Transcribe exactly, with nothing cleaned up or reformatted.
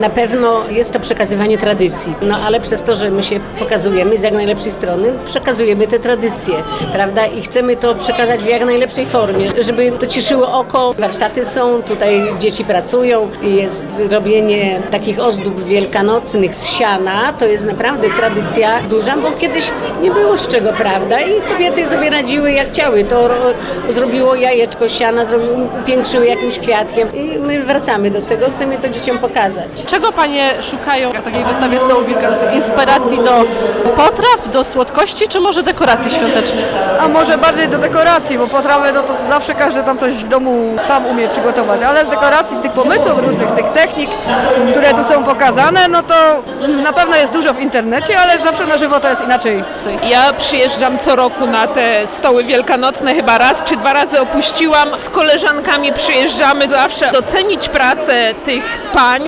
Na pewno jest to przekazywanie tradycji, no ale przez to, że my się pokazujemy z jak najlepszej strony, przekazujemy te tradycje, prawda? I chcemy to przekazać w jak najlepszej formie, żeby to cieszyło oko. Warsztaty są, tutaj dzieci pracują, jest robienie takich ozdób wielkanocnych z siana, to jest naprawdę tradycja duża, bo kiedyś nie było z czego, prawda? I kobiety sobie radziły jak chciały, to zrobiło jajeczko z siana, zrobiło, upiększyły jakimś kwiatkiem i my wracamy do tego, chcemy to dzieciom pokazać. Czego panie szukają na takiej wystawie stołów wielkanocnych? Inspiracji do potraw, do słodkości, czy może dekoracji świątecznych? A może bardziej do dekoracji, bo potrawy no to zawsze każdy tam coś w domu sam umie przygotować, ale z dekoracji, z tych pomysłów różnych, z tych technik, które tu są pokazane, no to na pewno jest dużo w internecie, ale zawsze na żywo to jest inaczej. Ja przyjeżdżam co roku na te stoły wielkanocne, chyba raz czy dwa razy opuściłam. Z koleżankami przyjeżdżamy zawsze docenić pracę tych pań.